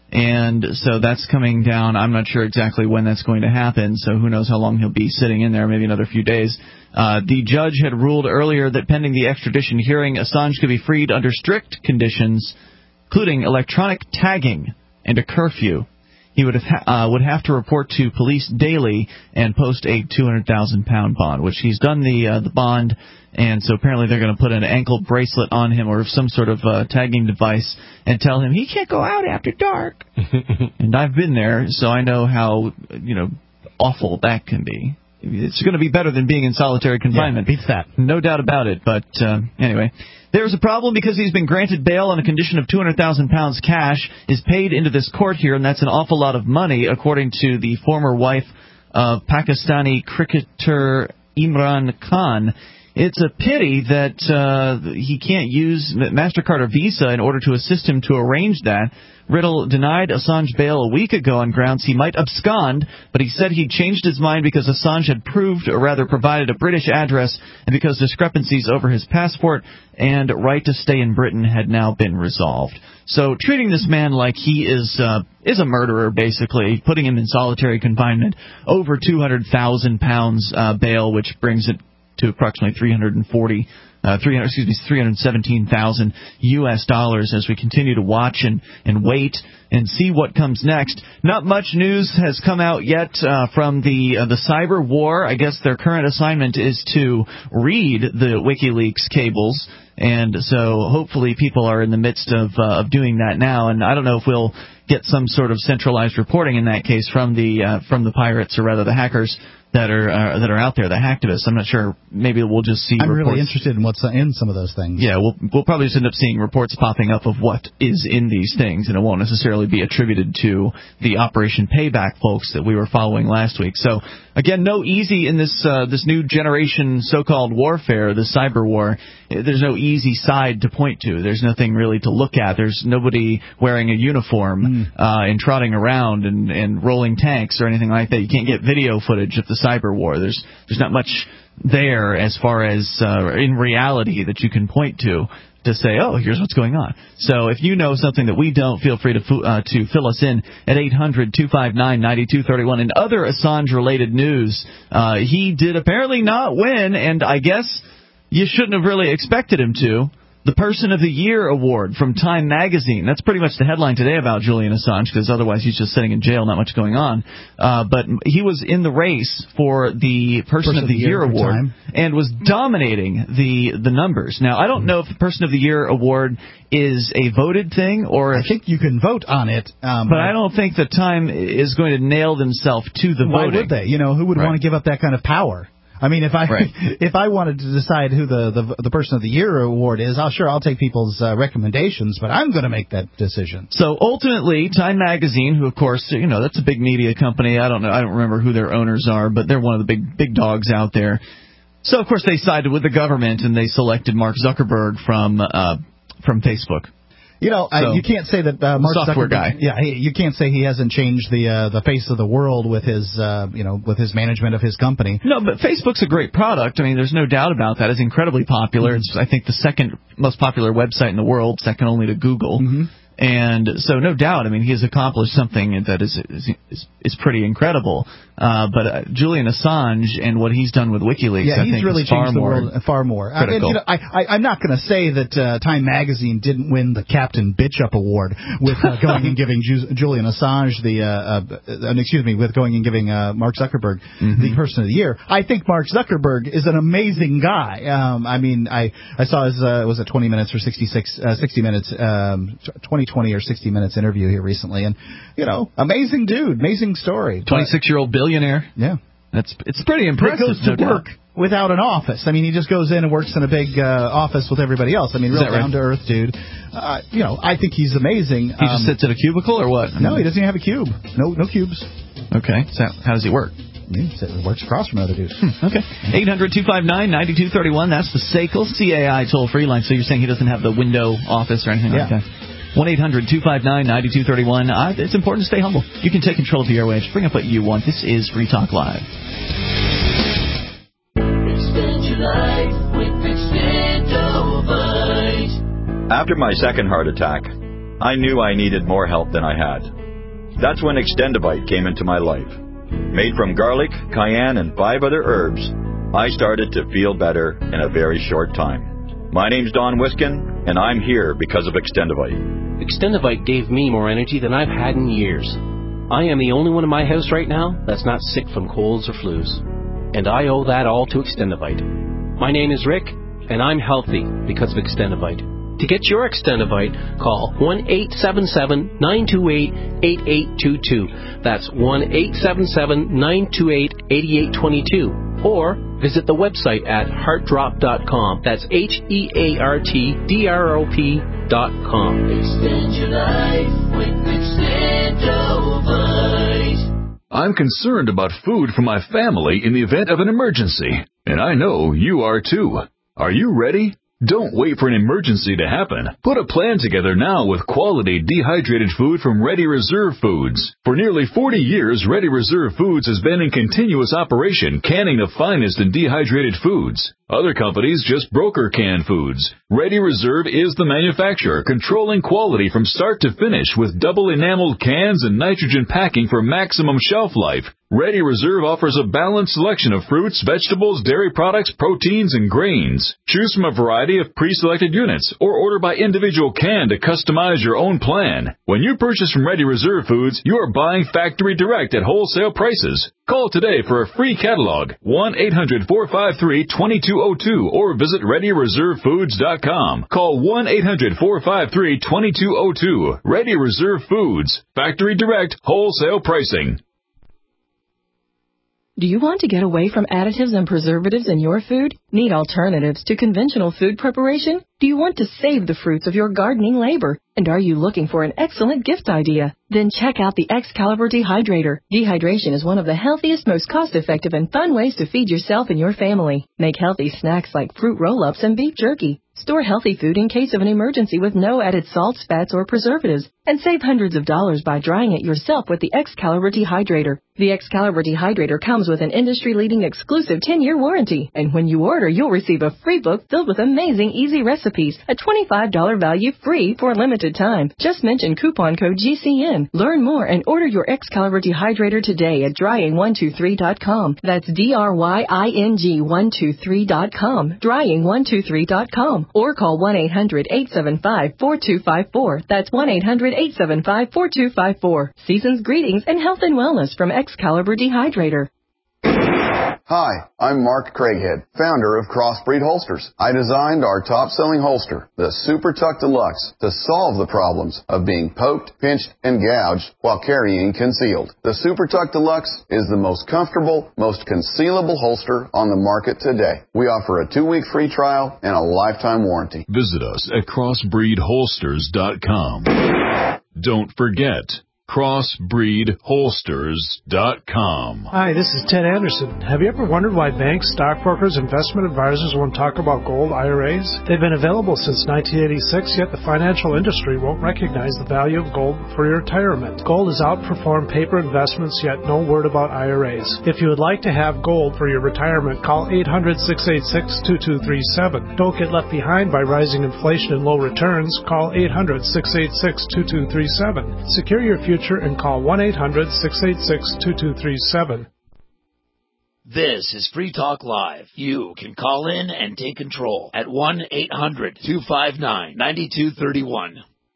And so that's coming down. I'm not sure exactly when that's going to happen, so who knows how long he'll be sitting in there, maybe another few days. Uh, the judge had ruled earlier that pending the extradition hearing, Assange could be freed under strict conditions, including electronic tagging and a curfew. He would have ha- uh, would have to report to police daily and post a two hundred thousand pound bond, which he's done the uh, the bond, and so apparently they're going to put an ankle bracelet on him or some sort of uh, tagging device and tell him he can't go out after dark. And I've been there, so I know how, you know, awful that can be. It's going to be better than being in solitary confinement.
Yeah, beats that.
No doubt about it. But uh, anyway, there's a problem because he's been granted bail on a condition of two hundred thousand pounds cash is paid into this court here, and that's an awful lot of money, according to the former wife of Pakistani cricketer Imran Khan. It's a pity that uh, he can't use MasterCard or Visa in order to assist him to arrange that. Riddle denied Assange bail a week ago on grounds he might abscond, but he said he changed his mind because Assange had proved, or rather provided, a British address, and because discrepancies over his passport and right to stay in Britain had now been resolved. So treating this man like he is uh, is a murderer, basically, putting him in solitary confinement, over two hundred thousand pounds uh, bail, which brings it to approximately three hundred forty, uh, three hundred, excuse me, three hundred seventeen thousand U S dollars as we continue to watch and, and wait and see what comes next. Not much news has come out yet uh, from the uh, the cyber war. I guess their current assignment is to read the WikiLeaks cables, and so hopefully people are in the midst of uh, of doing that now. And I don't know if we'll get some sort of centralized reporting in that case from the uh, from the pirates, or rather the hackers that are uh, that are out there, the hacktivists. I'm not sure. Maybe we'll just see
I'm
reports.
really interested in what's in some of those things.
Yeah, we'll we'll probably just end up seeing reports popping up of what is in these things, and it won't necessarily be attributed to the Operation Payback folks that we were following last week. So again, no easy in this uh, this new generation so-called warfare, the cyber war. There's no easy side to point to. There's nothing really to look at. There's nobody wearing a uniform uh, in trotting around and, and rolling tanks or anything like that. You can't get video footage of the cyber war. There's there's not much there as far as uh, in reality that you can point to to say, oh, here's what's going on. So if you know something that we don't, feel free to uh, to fill us in at eight hundred two five nine nine two three one. In other Assange-related news, uh, he did apparently not win, and I guess you shouldn't have really expected him to. The Person of the Year award from Time Magazine. That's pretty much the headline today about Julian Assange, because otherwise he's just sitting in jail, not much going on. Uh, but he was in the race for the Person, Person of the, the Year, Year award and was dominating the the numbers. Now, I don't know if the Person of the Year award is a voted thing, or
I think you can vote on it. Um,
but I don't think that Time is going to nail themselves to the
why
voting.
Why would they? You know, who would right. want to give up that kind of power? I mean, if I right. if I wanted to decide who the, the the Person of the Year award is, I'll sure I'll take people's uh, recommendations, but I'm going to make that decision.
So ultimately, Time Magazine, who of course you know that's a big media company. I don't know, I don't remember who their owners are, but they're one of the big big dogs out there. So of course they sided with the government and they selected Mark Zuckerberg from uh, from Facebook.
You know, so, I, you can't say that uh, Mark
software
Zuckerberg,
guy.
Yeah, he, you can't say he hasn't changed the uh, the face of the world with his, uh, you know, with his management of his company.
No, but Facebook's a great product. I mean, there's no doubt about that. It's incredibly popular. It's, I think, the second most popular website in the world, second only to Google.
Mm-hmm.
And so, no doubt, I mean, he has accomplished something that is is, is, is pretty incredible. Uh, but uh, Julian Assange and what he's done with WikiLeaks,
yeah,
I
he's
think,
really
is far
changed the
more
world far more.
critical.
I, and, you know, I, I, I'm not going to say that uh, Time Magazine didn't win the Captain Bitch Up Award with uh, going and giving Ju- Julian Assange the, uh, uh, excuse me, with going and giving uh, Mark Zuckerberg mm-hmm. the Person of the Year. I think Mark Zuckerberg is an amazing guy. Um, I mean, I, I saw his, uh, was it twenty minutes or sixty-six, uh, sixty minutes, um, twenty twenty or sixty minutes interview here recently, and you know, amazing dude, amazing story.
twenty-six-year-old billionaire.
Yeah,
that's it's pretty impressive.
He goes to
no
work
doubt.
without an office. I mean, he just goes in and works in a big uh, office with everybody else. I mean, real down to earth dude. Uh, you know, I think he's amazing.
He um, just sits at a cubicle or what?
No, he doesn't even have a cube. No, no cubes.
Okay, so how does he work?
He works across from other dudes.
Hmm, okay. eight hundred two five nine nine two three one. That's the S A C L C A I toll-free line. So you're saying he doesn't have the window office or anything
yeah.
like that? one eight hundred two five nine nine two three one. Uh, it's important to stay humble. You can take control of the airwaves. Bring up what you want. This is Free Talk Live.
Extend your life with Extendovite. After my second heart attack, I knew I needed more help than I had. That's when Extendovite came into my life. Made from garlic, cayenne, and five other herbs, I started to feel better in a very short time. My name's Don Wiskin, and I'm here because of Extendovite.
Extendovite gave me more energy than I've had in years. I am the only one in my house right now that's not sick from colds or flus. And I owe that all to Extendovite. My name is Rick, and I'm healthy because of Extendovite. To get your Extendovite, call one eight seven seven nine two eight eight eight two two. That's one eight seven seven nine two eight eight eight two two. Or visit the website at heart drop dot com. That's H E A R T D R O P dot com.
Extend your life with Extendovite.
I'm concerned about food for my family in the event of an emergency, and I know you are too. Are you ready? Don't wait for an emergency to happen. Put a plan together now with quality dehydrated food from Ready Reserve Foods. For nearly forty years, Ready Reserve Foods has been in continuous operation, canning the finest in dehydrated foods. Other companies just broker canned foods. Ready Reserve is the manufacturer, controlling quality from start to finish with double enameled cans and nitrogen packing for maximum shelf life. Ready Reserve offers a balanced selection of fruits, vegetables, dairy products, proteins, and grains. Choose from a variety of pre-selected units or order by individual can to customize your own plan. When you purchase from Ready Reserve Foods, you are buying factory direct at wholesale prices. Call today for a free catalog, one eight hundred four five three two two zero two, or visit ready reserve foods dot com. Call one eight hundred four five three two two zero two. Ready Reserve Foods. Factory direct, wholesale pricing.
Do you want to get away from additives and preservatives in your food? Need alternatives to conventional food preparation? Do you want to save the fruits of your gardening labor? And are you looking for an excellent gift idea? Then check out the Excalibur Dehydrator. Dehydration is one of the healthiest, most cost-effective, and fun ways to feed yourself and your family. Make healthy snacks like fruit roll-ups and beef jerky. Store healthy food in case of an emergency with no added salts, fats, or preservatives. And save hundreds of dollars by drying it yourself with the Excalibur Dehydrator. The Excalibur Dehydrator comes with an industry-leading exclusive ten-year warranty. And when you order, you'll receive a free book filled with amazing easy recipes. A twenty-five dollars value free for a limited time. Just mention coupon code G C N. Learn more and order your Excalibur Dehydrator today at drying one two three dot com. That's D R Y I N G one two three dot com. drying one two three dot com. Or call one eight hundred eight seven five four two five four. That's one eight hundred eight seven five four two five four. Season's greetings and health and wellness from Excalibur Dehydrator.
Hi, I'm Mark Craighead, founder of Crossbreed Holsters. I designed our top-selling holster, the Super Tuck Deluxe, to solve the problems of being poked, pinched, and gouged while carrying concealed. The Super Tuck Deluxe is the most comfortable, most concealable holster on the market today. We offer a two-week free trial and a lifetime warranty.
Visit us at crossbreed holsters dot com. Don't forget, crossbreed holsters dot com.
Hi, this is Ted Anderson. Have you ever wondered why banks, stockbrokers, investment advisors won't talk about gold I R As? They've been available since nineteen eighty-six, yet the financial industry won't recognize the value of gold for your retirement. Gold has outperformed paper investments, yet no word about I R As. If you would like to have gold for your retirement, call eight hundred, six eight six, two two three seven. Don't get left behind by rising inflation and low returns. Call eight hundred, six eight six, two two three seven. Secure your future and call one eight hundred, six eight six, two two three seven.
This is Free Talk Live. You can call in and take control at one eight hundred, two five nine, nine two three one.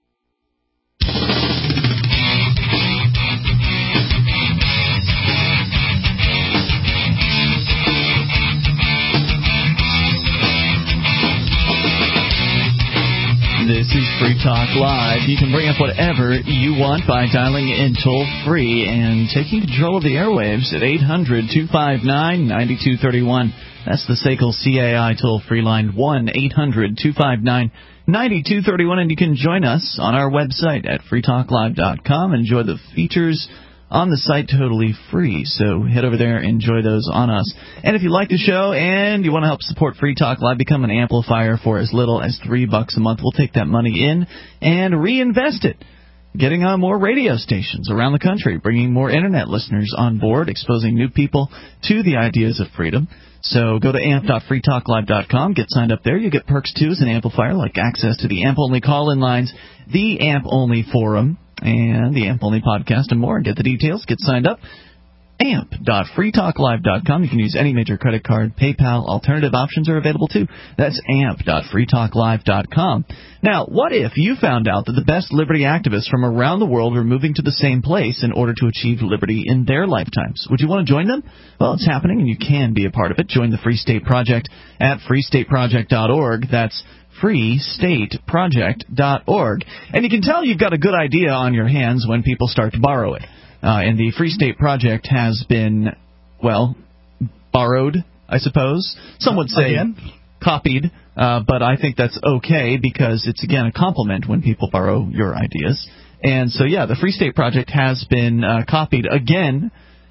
This is Free Talk Live. You can bring up whatever you want by dialing in toll-free and taking control of the airwaves at eight hundred, two five nine, nine two three one. That's the S A C L C A I toll-free line, one eight hundred, two five nine, nine two three one. And you can join us on our website at free talk live dot com. Enjoy the features on the site totally free, so head over there and enjoy those on us. And if you like the show and you want to help support Free Talk Live, become an amplifier for as little as three bucks a month. We'll take that money in and reinvest it, getting on more radio stations around the country, bringing more internet listeners on board, exposing new people to the ideas of freedom. So go to amp dot free talk live dot com, get signed up there. You get perks, too, as an amplifier, like access to the AMP-only call-in lines, the AMP-only forum, and the AMP-only podcast and more. Get the details. Get signed up. amp dot free talk live dot com. You can use any major credit card. PayPal. Alternative options are available, too. That's amp dot free talk live dot com. Now, what if you found out that the best liberty activists from around the world were moving to the same place in order to achieve liberty in their lifetimes? Would you want to join them? Well, it's happening, and you can be a part of it. Join the Free State Project at free state project dot org. That's free state project dot org. And you can tell you've got a good idea on your hands when people start to borrow it. Uh, and the Free State Project has been, well, borrowed, I suppose. Some would say again? copied, uh, but I think that's okay because it's, again, a compliment when people borrow your ideas. And so, yeah, the Free State Project has been uh, copied again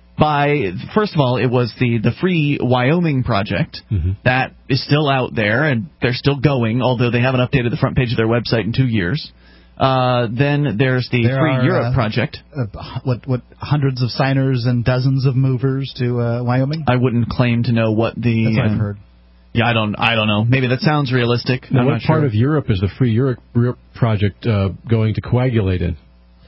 by, first of all, it was the, the Free Wyoming Project. Mm-hmm. That is still out there, and they're still going, although they haven't updated the front page of their website in two years. Uh, then there's the
there
Free
are,
Europe
uh,
Project.
Uh, what, what, hundreds of signers and dozens of movers to uh, Wyoming?
I wouldn't claim to know what the...
That's what
um,
I've heard.
Yeah, I don't I don't know. Maybe that sounds realistic.
Now,
I'm
what
not
part
sure.
of Europe is the Free Europe, Europe Project uh, going to coagulate in?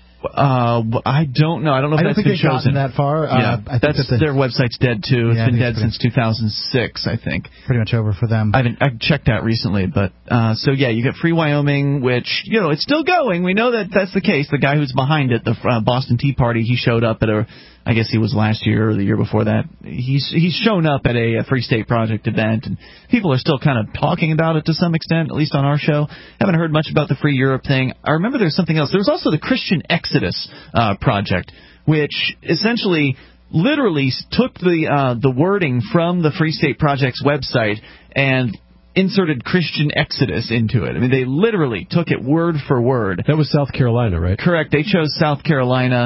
Uh, I don't know. I don't know if
I don't
that's
think
been
they've
chosen.
gotten that far. Uh,
Yeah,
I think
that's,
that the,
their website's dead, too. It's
Yeah, I
been
think
dead
it's
since two thousand six, I think.
Pretty much over for them.
I haven't I checked that recently, but uh, so yeah, you get Free Wyoming, which, you know, it's still going. We know that that's the case. The guy who's behind it, the uh, Boston Tea Party, he showed up at a, I guess he was last year or the year before that. He's he's shown up at a, a Free State Project event, and people are still kind of talking about it to some extent, at least on our show. Haven't heard much about the Free Europe thing. I remember there's something else. There was also the Christian Exodus uh, Project, which essentially literally took the uh, the wording from the Free State Project's website and inserted Christian Exodus into it. I mean, they literally took it word for word.
That was South Carolina, right?
Correct. They chose South Carolina.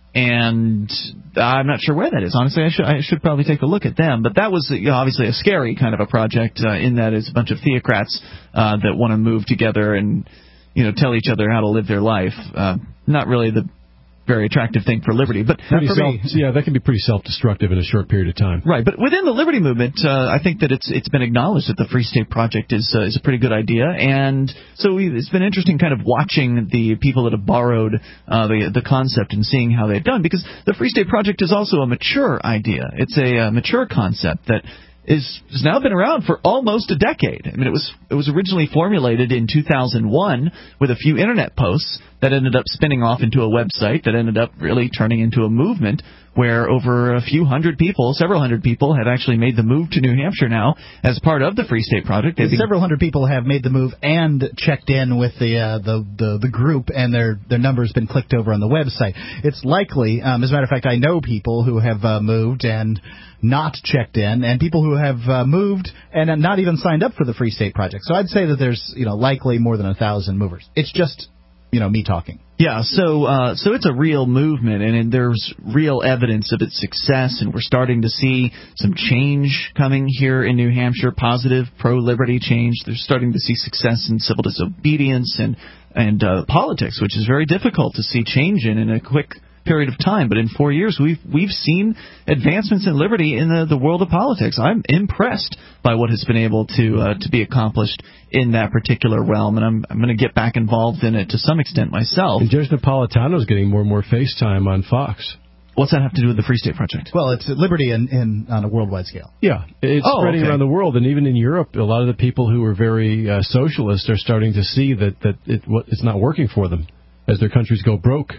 and I'm not sure where that is. Honestly, I should I should probably take a look at them. But that was, you know, obviously a scary kind of a project uh, in that it's a bunch of theocrats uh, that want to move together and, you know, tell each other how to live their life. Uh, not really the very attractive thing for liberty, but
pretty
for
self,
me,
yeah, that can be pretty self-destructive in a short period of time.
right. But within the liberty movement, uh, I think that it's it's been acknowledged that the Free State Project is uh, is a pretty good idea, and so we, it's been interesting kind of watching the people that have borrowed uh, the the concept and seeing how they've done, because the Free State Project is also a mature idea. It's a uh, mature concept that is has now been around for almost a decade. I mean, it was it was originally formulated in two thousand one with a few internet posts that ended up spinning off into a website that ended up really turning into a movement where over a few hundred people, several hundred people, have actually made the move to New Hampshire now as part of the Free State Project.
Been, several hundred people have made the move and checked in with the uh, the, the the group, and their their number's been clicked over on the website. It's likely, um, as a matter of fact, I know people who have uh, moved and not checked in, and people who have uh, moved and not even signed up for the Free State Project. So I'd say that there's, you know, likely more than a thousand movers. It's just, you know, me talking.
Yeah, so uh, so it's a real movement, and, and there's real evidence of its success, and we're starting to see some change coming here in New Hampshire, positive pro-liberty change. They're starting to see success in civil disobedience and and uh, politics, which is very difficult to see change in in a quick period of time. But in four years, we've we've seen advancements in liberty in the, the world of politics. I'm impressed by what has been able to uh, to be accomplished in that particular realm, and I'm I'm going to get back involved in it to some extent myself.
And Judge Napolitano is getting more and more face time on Fox.
What's that have to do with the Free State Project?
Well, it's liberty in, in on a worldwide scale.
Yeah, it's
oh,
spreading
okay.
around the world, and even in Europe, a lot of the people who are very uh, socialist are starting to see that that it, it's not working for them as their countries go broke.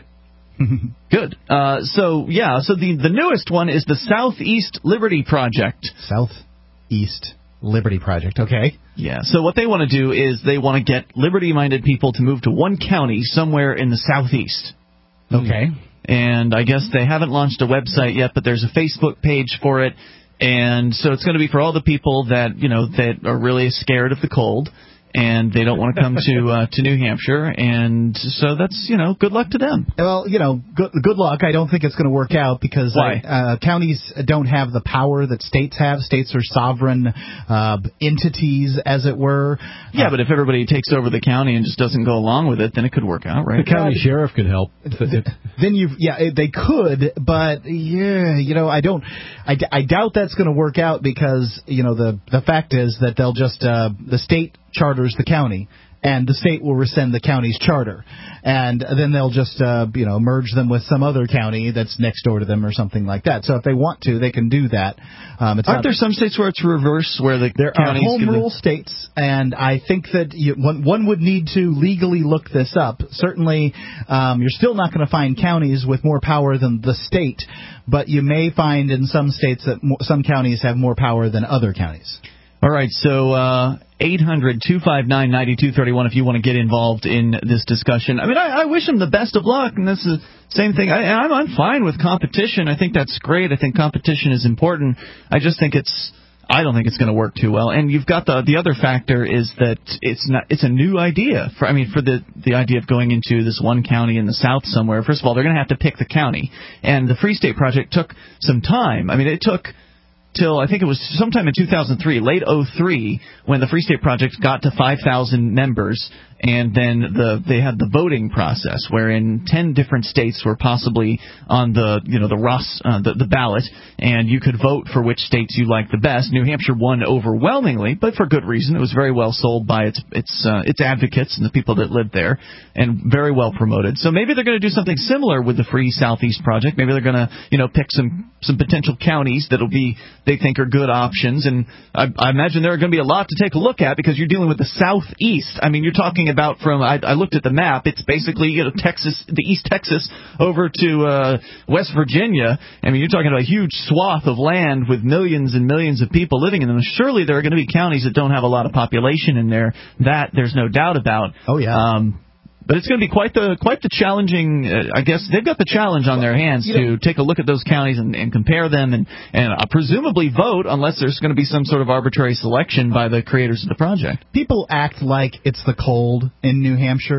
Good. Uh, so, yeah, so the, the newest one is the Southeast Liberty Project.
Southeast Liberty Project, okay.
Yeah, so what they want to do is they want to get liberty-minded people to move to one county somewhere in the Southeast.
Okay.
And I guess they haven't launched a website yet, but there's a Facebook page for it. And so it's going to be for all the people that, you know, that are really scared of the cold, and they don't want to come to uh, to New Hampshire, and so that's, you know, good luck to them.
Well, you know, good, good luck. I don't think it's going to work out because
Why?
Uh, counties don't have the power that states have. States are sovereign uh, entities, as it were.
Yeah,
uh,
but if everybody takes over the county and just doesn't go along with it, then it could work out, right?
The county yeah, sheriff could help.
Then you, yeah, they could, but yeah, you know, I don't, I, I doubt that's going to work out because, you know, the the fact is that they'll just uh, the state charters the county, and the state will rescind the county's charter, and then they'll just uh, you know merge them with some other county that's next door to them or something like that. So if they want to, they can do that. Um, it's
Aren't
not,
there some states where it's reverse, where the
there
counties
are home
can
rule states, and I think that you, one, one would need to legally look this up. Certainly, um, you're still not going to find counties with more power than the state, but you may find in some states that mo- some counties have more power than other counties.
All right, so uh, eight hundred two five nine nine two three one if you want to get involved in this discussion. I mean, I, I wish them the best of luck, and that's the same thing. I, I'm, I'm fine with competition. I think that's great. I think competition is important. I just think it's I don't think it's going to work too well. And you've got the the other factor is that it's not it's a new idea. For I mean, for the the idea of going into this one county in the South somewhere. First of all, they're going to have to pick the county, and the Free State Project took some time. I mean, it took till I think it was sometime in two thousand three, late oh three, when the Free State Project got to five thousand members, and then the they had the voting process, wherein ten different states were possibly on the you know the Ross uh, the, the ballot, and you could vote for which states you liked the best. New Hampshire won overwhelmingly, but for good reason. It was very well sold by its its uh, its advocates and the people that lived there, and very well promoted. So maybe they're going to do something similar with the Free Southeast Project. Maybe they're going to you know pick some some potential counties that'll be they think are good options, and I, I imagine there are going to be a lot to take a look at because you're dealing with the Southeast. I mean, you're talking about from I, I looked at the map. It's basically you know Texas, the East Texas, over to uh, West Virginia. I mean, you're talking about a huge swath of land with millions and millions of people living in them. Surely there are going to be counties that don't have a lot of population in there. That there's no doubt about.
Oh yeah.
Um, But it's going to be quite the quite the challenging. Uh, I guess they've got the challenge on their hands
you
to
know,
take a look at those counties and, and compare them and and uh, presumably vote, unless there's going to be some sort of arbitrary selection by the creators of the project.
People act like it's the cold in New Hampshire,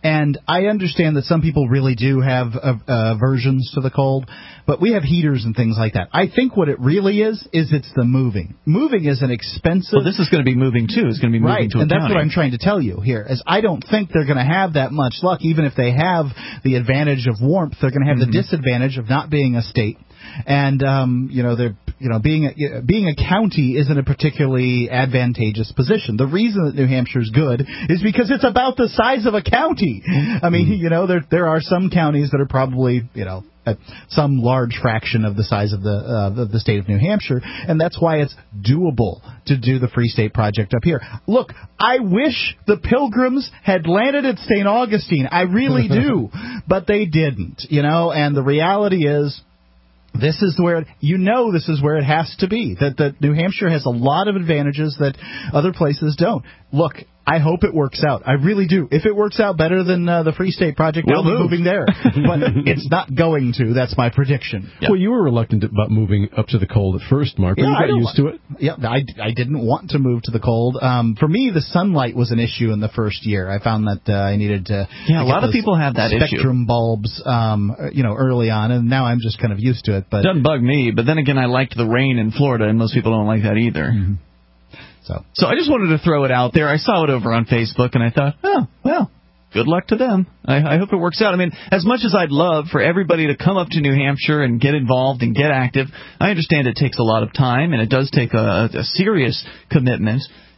And I understand that some people really do have uh, aversions to the cold, but we have heaters and things like that. I think what it really is, is it's the moving. Moving is an expensive...
Well, this is going to be moving, too. It's going to be moving
right,
to a
and that's
county.
what I'm trying to tell you here, is I don't think they're going to have that much luck. Even if they have the advantage of warmth, they're going to have mm-hmm. the disadvantage of not being a state. And um, you know, they're you know being a, being a county isn't a particularly advantageous position. The reason that New Hampshire's good is because it's about the size of a county. I mean, you know, there there are some counties that are probably you know at some large fraction of the size of the uh, of the state of New Hampshire, and that's why it's doable to do the Free State Project up here. Look, I wish the Pilgrims had landed at Saint Augustine. I really do, but they didn't. You know, and the reality is, this is where it, you know this is where it has to be. That that New Hampshire has a lot of advantages that other places don't. Look, I hope it works out. I really do. If it works out better than uh, the Free State Project,
we'll
I'll be
move.
moving there. But it's not going to. That's my prediction.
Yep. Well, you were reluctant about moving up to the cold at first, Mark. But
Yeah,
you got used to it.
Yeah, I, I didn't want to move to the cold. Um, for me, the sunlight was an issue in the first year. I found that uh, I needed to.
Yeah,
to
a lot of people have that issue.
Spectrum bulbs, um, you know, early on, and now I'm just kind of used to it. But
it doesn't bug me. But then again, I liked the rain in Florida, and most people don't like that either.
Mm-hmm. So,
so I just wanted to throw it out there. I saw it over on Facebook, and I thought, oh, well, good luck to them. I, I hope it works out. I mean, as much as I'd love for everybody to come up to New Hampshire and get involved and get active, I understand it takes a lot of time, and it does take a, a serious commitment.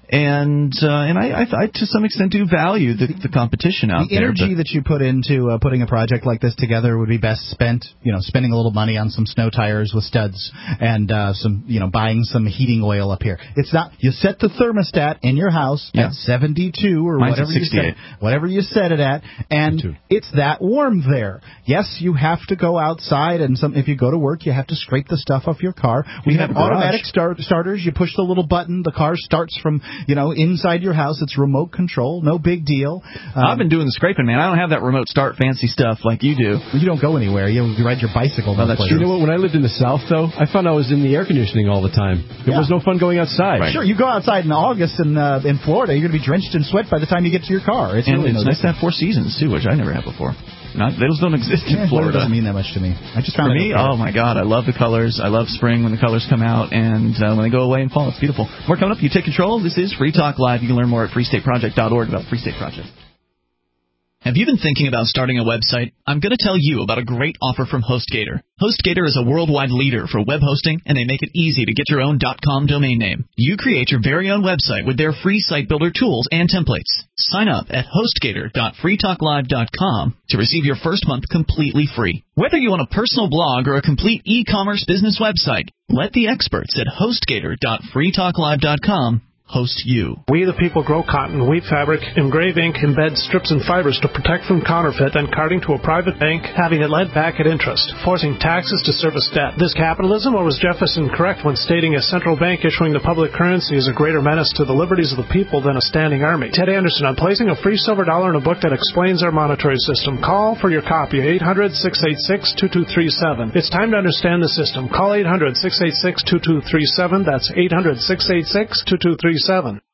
And uh, and I, I, I, to some extent, do value the, the competition out
the
there.
The energy that you put into uh, putting a project like this together would be best spent, you know, spending a little money on some snow tires with studs and uh, some, you know, buying some heating oil up here. It's not. You set the thermostat in your house
yeah.
at seventy-two or
Mine's
whatever
at
you set, whatever you set it at, and it's that warm there. Yes, you have to go outside, and some if you go to work, you have to scrape the stuff off your car. We
you
have,
have
automatic start, starters. You push the little button, the car starts from. You know, inside your house, it's remote control, no big deal. Um,
I've been doing the scraping, man. I don't have that remote start fancy stuff like you do.
You don't go anywhere. You, you ride your bicycle.
Oh, that's
true. You know what? When I lived in the South, though, I found I was in the air conditioning all the time. It
yeah.
was no fun going outside.
Right. Sure, you go outside in August in uh, in Florida, you're going to be drenched in sweat by the time you get to your car. It's
and
really
it's
no
nice to have four seasons too, which I never had before. Not, those don't exist in
yeah,
Florida.
It doesn't mean that much to me. I just found
For
it
me, oh my God, I love the colors. I love spring when the colors come out, and uh, when they go away in fall, it's beautiful. More coming up. You take control. This is Free Talk Live. You can learn more at free state project dot org about Free State Project. Have you been thinking about starting a website? I'm going to tell you about a great offer from HostGator. HostGator is a worldwide leader for web hosting, and they make it easy to get your own .com domain name. You create your very own website with their free site builder tools and templates. Sign up at hostgator dot free talk live dot com to receive your first month completely free. Whether you want a personal blog or a complete e-commerce business website, let the experts at hostgator dot free talk live dot com host you.
We the people grow cotton, weave fabric, engrave ink, embed strips and fibers to protect from counterfeit and carting to a private bank, having it lent back at interest, forcing taxes to service debt. This capitalism, or was Jefferson correct when stating a central bank issuing the public currency is a greater menace to the liberties of the people than a standing army? Ted Anderson, I'm placing a free silver dollar in a book that explains our monetary system. Call for your copy, eight hundred, six eight six, two two three seven. It's time to understand the system. Call eight hundred, six eight six, two two three seven. That's eight hundred, six eight six, two two three seven.